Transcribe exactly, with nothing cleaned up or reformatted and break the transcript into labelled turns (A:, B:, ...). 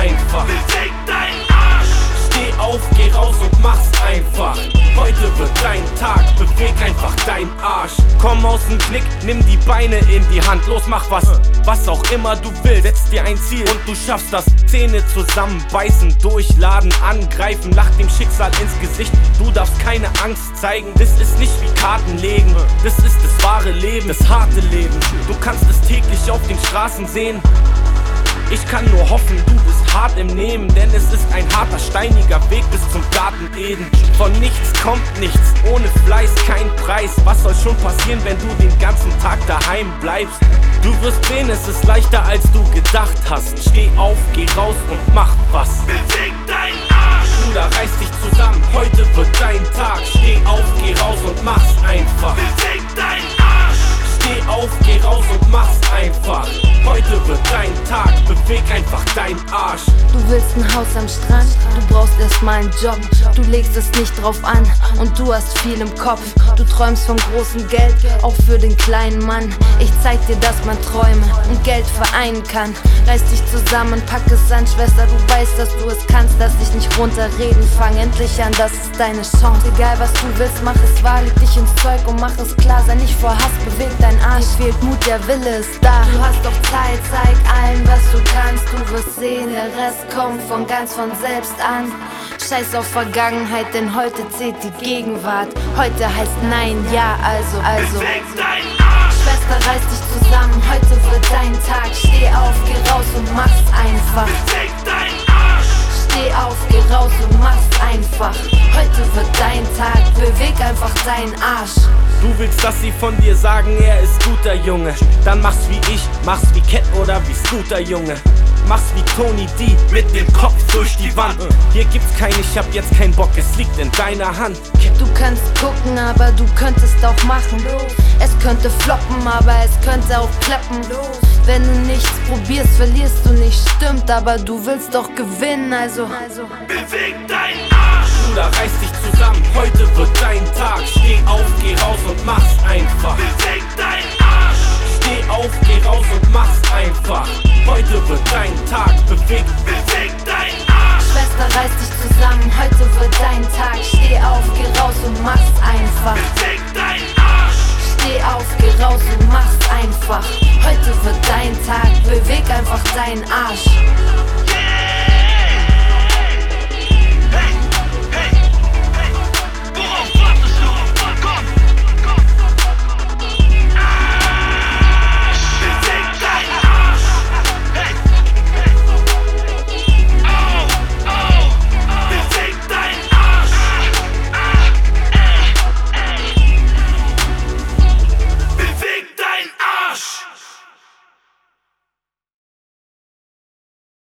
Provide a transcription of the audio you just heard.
A: einfach.
B: Beweg deinen Arsch.
A: Steh auf, geh raus und mach's einfach. Heute wird dein Tag, beweg einfach dein Arsch. Komm aus dem Knick, nimm die Beine in die Hand. Los, mach was, was auch immer du willst. Setz dir ein Ziel und du schaffst das. Zähne zusammenbeißen, durchladen, angreifen. Lach dem Schicksal ins Gesicht, du darfst keine Angst zeigen. Das ist nicht wie Karten legen, das ist das wahre Leben, das harte Leben. Du kannst es täglich auf den Straßen sehen. Ich kann nur hoffen, du bist hart im Nehmen, denn es ist ein harter, steiniger Weg bis zum Garten Eden. Von nichts kommt nichts, ohne Fleiß kein Preis. Was soll schon passieren, wenn du den ganzen Tag daheim bleibst? Du wirst sehen, es ist leichter als du gedacht hast. Steh auf, geh raus und mach was.
B: Beweg deinen Arsch.
A: Bruder, reiß dich zusammen, heute wird dein Tag. Steh auf, geh raus und mach's einfach.
B: Beweg deinen Arsch.
A: Steh auf, geh raus und mach's einfach. Heute wird dein Tag, beweg einfach dein Arsch.
C: Du willst ein Haus am Strand, du brauchst erstmal einen Job. Du legst es nicht drauf an und du hast viel im Kopf. Du träumst von großem Geld, auch für den kleinen Mann. Ich zeig dir, dass man Träume und Geld vereinen kann. Reiß dich zusammen, pack es an, Schwester, du weißt, dass du es kannst. Lass dich nicht runterreden, fang endlich an, das ist deine Chance. Egal was du willst, mach es wahr, leg dich ins Zeug und mach es klar. Sei nicht vor Hass, beweg dein Arsch. Dir fehlt Mut, der Wille ist da. Du hast doch Zeit, zeig allen, was du kannst. Du wirst sehen, der Rest kommt von ganz von selbst an. Scheiß auf Vergangenheit, denn heute zählt die Gegenwart. Heute heißt Nein, ja, also, also.
B: Beweg deinen Arsch.
C: Schwester, reiß dich zusammen, heute wird dein Tag. Steh auf, geh raus und mach's einfach.
B: Beweg deinen Arsch.
C: Steh auf, geh raus und mach's einfach. Heute wird dein Tag, beweg einfach deinen Arsch.
A: Du willst, dass sie von dir sagen, er ist guter Junge. Dann mach's wie ich, mach's wie Cat oder wie Scooter, Junge. Mach's wie Tony D, mit dem Kopf durch die Wand. Hier gibt's kein Ich hab jetzt keinen Bock, es liegt in deiner Hand.
C: Du kannst gucken, aber du könntest auch machen. Es könnte floppen, aber es könnte auch klappen. Wenn du nichts probierst, verlierst du nicht, stimmt. Aber du willst doch gewinnen, also
B: Beweg deinen Arsch.
A: Bruder, reiß dich zusammen, heute wird dein Tag. Steh auf, geh raus und mach's einfach.
B: Beweg deinen Arsch.
A: Steh auf, geh raus und mach's einfach. Heute wird dein Tag, beweg,
B: beweg deinen Arsch.
C: Schwester, reiß dich zusammen, heute wird dein Tag. Steh auf, geh raus und mach's einfach.
B: Beweg deinen Arsch.
C: Steh auf, geh raus und mach's einfach. Heute wird dein Tag, beweg einfach deinen Arsch.